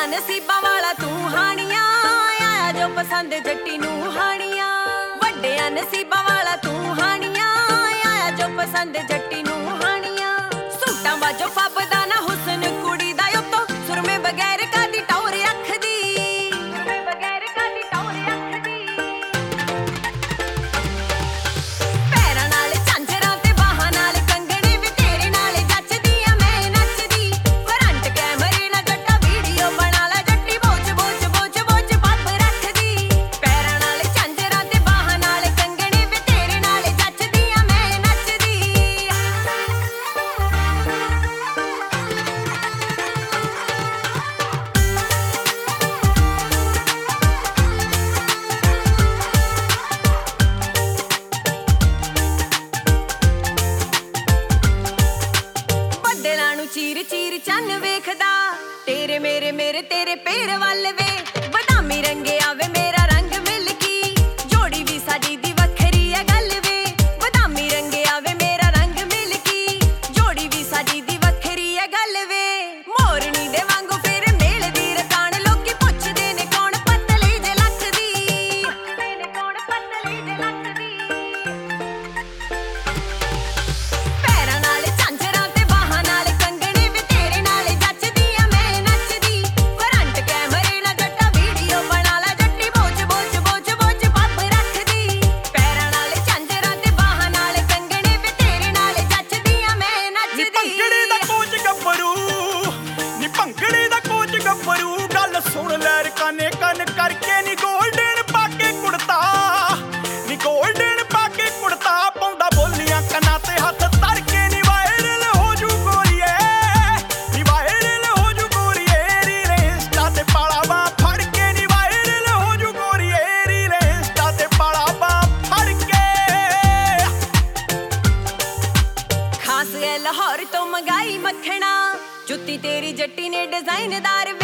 ਨਸੀਬਾਂ ਵਾਲਾ ਤੂੰ ਹਾਣੀਆਂ, ਆਇਆ ਜੋ ਪਸੰਦ ਜੱਟੀ ਨੂੰ ਹਾਣੀਆਂ। ਵੱਡਿਆਂ ਨਸੀਬਾਂ ਵਾਲਾ ਤੂੰ ਹਾਣੀਆਂ, ਆਇਆ ਜੋ ਪਸੰਦ ਜੱਟੀ ਨੂੰ ਹਾਣੀਆਂ। ਸੂਟਾਂ ਬਾਝੋਂ ਫੱਬਦਾ ਨਾ ਹੁਸਨ ਕੁੜੀ ਦਾ, ਉੱਤੋਂ ਸੁਰਮੇ ਬਗੈਰ ਕਾਦੀ ਟੌਰ ਅੱਖਦੀ, ਸੁਰਮੇ ਬਗੈਰ ਕਾਦੀ ਟੌਰ ਅੱਖਦੀ। ਪੈਰਾਂ ਨਾਲ ਝਾਂਜਰਾਂ ਤੇ ਬਾਹਾਂ ਨਾਲ ਕੰਗਣੇ ਵੀ ਤੇਰੇ ਨਾਲ ਜੱਚਦੀ ਆ ਮੈਂ ਨੱਚਦੀ। ਫਰੰਟ ਕੈਮਰੇ ਨਾਲ ਜੱਟਾ ਵੀਡੀਓ ਬਣਾ ਲੈ, ਜੱਟੀ ਬੋਚ ਬੋਚ ਬੋਚ ਬੋਚ ਪੱਬ ਰੱਖਦੀ। ਪੈਰਾਂ ਨਾਲ ਝਾਂਜਰਾਂ ਤੇ ਬਾਹਾਂ ਨਾਲ ਕੰਗਣੇ ਵੀ ਤੇਰੇ ਨਾਲ ਜੱਚਦੀ ਆ ਮੈਂ ਨੱਚਦੀ। ਬੱਦਲਾਂ ਨੂੰ ਚੀਰ ਚੀਰ ਚੰਨ ਵੇਖਦਾ, ਤੇਰੇ ਮੇਰੇ ਮੇਰੇ ਤੇਰੇ ਪੇਰ ਵੱਲ ਵੇ। ਬਦਾਮੀ ਰੰਗਿਆ ਵੇ ਮੇਰਾ ਰੰਗ ਮਿਲਕੀ, ਜੋੜੀ ਵੀ ਸਾਡੀ ਦੀ ਵੱਖਰੀ ਆ ਗੱਲ ਵੇ। ਬਦਾਮੀ ਰੰਗਿਆ ਵੇ ਮੇਰਾ ਰੰਗ ਮਿਲਕੀ, ਜੋੜੀ ਵੀ ਸਾਡੀ ਦੀ ਵੱਖਰੀ ਆ ਗੱਲ ਵੇ। ਮੋਰਨੀ ਦੇ ਵਾਂਗੂ ਫੇਰ ਮੇਲਦੀ ਰਕਾਨ, ਲੋਕੀ ਪੁੱਛਦੇ ਨੇ ਕੌਣ ਪਤਲੀ ਜੇ ਲੱਕ ਦੀ, ਪੁੱਛਦੇ ਨੇ ਕੌਣ ਪਤਲੀ ਜੇ ਲੱਕ ਦੀ। ਪੈਰਾਂ ਨਾਲ ਝਾਂਜਰਾਂ ਤੇ ਬਾਹਾਂ ਨਾਲ ਕੰਗਣੇ ਵੀ ਤੇਰੇ ਨਾਲ ਜੱਚਦੀ ਆ ਮੈਂ ਨੱਚਦੀ। ਫਰੰਟ ਕੈਮਰੇ ਨਾਲ ਜੱਟਾ ਵੀਡੀਓ ਬਣਾ ਲੈ, ਜੱਟੀ ਬੋਚ ਬੋਚ ਬੋਚ ਬੋਚ ਪੱਬ ਰੱਖਦੀ। ਪੈਰਾਂ ਨਾਲ ਝਾਂਜਰਾਂ ਤੇ ਬਾਹਾਂ ਨਾਲ ਕੰਗਣੇ ਵੀ ਤੇਰੇ ਨਾਲ ਜੱਚਦੀ ਆ ਮੈਂ ਨੱਚਦੀ। ਭੰਗੜੇ ਦਾ ਕੋਚ ਗੱਭਰੂ, ਨੀ ਭੰਗੜੇ ਦਾ ਕੋਚ ਗੱਭਰੂ, ਗੱਲ ਸੁਣ ਲੈ ਰਕਾਨੇ ਕੰਨ ਕਰਕੇ। ਨੀ ਗੋਲਡਨ ਪਾ ਕੇ ਕੁੜਤਾ, ਨੀ ਗੋਲਡਨ ਪਾ ਕੇ ਕੁੜਤਾ, ਪਾਉਂਦਾ ਬੋਲੀਆਂ ਕੰਨਾਂ ਤੇ ਹੱਥ ਧਰ ਕੇ। ਨੀ ਵਾਇਰਲ ਹੋ ਜੂ ਗੋਰੀਏ, ਨੀ ਵਾਇਰਲ ਹੋ ਜੂ ਗੋਰੀਏ, ਰੀਲ ਇੰਸਟਾ ਤੇ ਪਾਲਾ ਬਾਂਹ ਫੜ ਕੇ। ਨੀ ਵਾਇਰਲ ਹੋ ਜੂ ਗੋਰੀਏ, ਰੀਲ ਇੰਸਟਾ ਤੇ ਪਾਲਾ ਬਾਂਹ ਫੜ ਕੇ। ਖਾਸ ਐ ਲਾਹੌਰ ਤੋਂ ਮੰਗਾਈ ਮੱਖਣਾ, ਜੁੱਤੀ ਤੇਰੀ ਜੱਟੀ ਨੇ ਡਿਜ਼ਾਈਨਦਾਰ